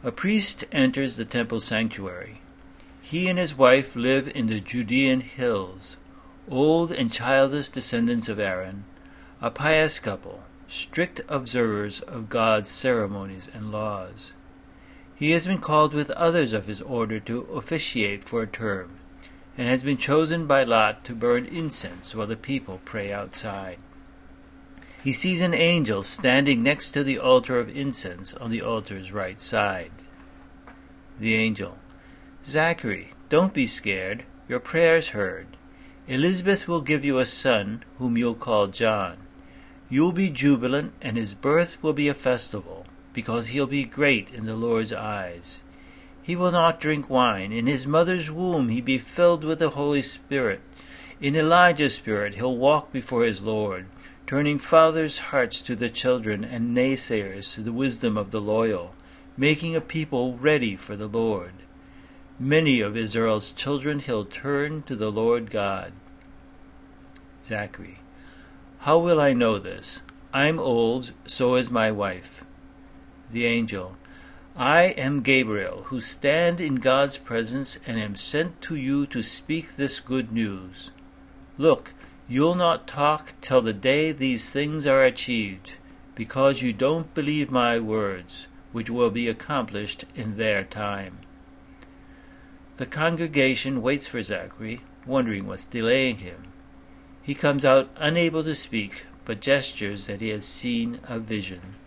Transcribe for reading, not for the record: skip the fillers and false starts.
A priest enters the temple sanctuary. He and his wife live in the Judean hills, old and childless descendants of Aaron, a pious couple, strict observers of God's ceremonies and laws. He has been called with others of his order to officiate for a term, and has been chosen by lot to burn incense while the people pray outside. He sees an angel standing next to the altar of incense on the altar's right side. The angel: Zachary, don't be scared. Your prayer's heard. Elizabeth will give you a son whom you'll call John. You'll be jubilant, and his birth will be a festival, because he'll be great in the Lord's eyes. He will not drink wine. In his mother's womb he'll be filled with the Holy Spirit. In Elijah's spirit he'll walk before his Lord, turning fathers' hearts to the children and naysayers to the wisdom of the loyal, making a people ready for the Lord. Many of Israel's children he'll turn to the Lord God. Zachary: How will I know this? I'm old, so is my wife. The angel: I am Gabriel, who stand in God's presence and am sent to you to speak this good news. Look, you'll not talk till the day these things are achieved, because you don't believe my words, which will be accomplished in their time. The congregation waits for Zachary, wondering what's delaying him. He comes out unable to speak, but gestures that he has seen a vision.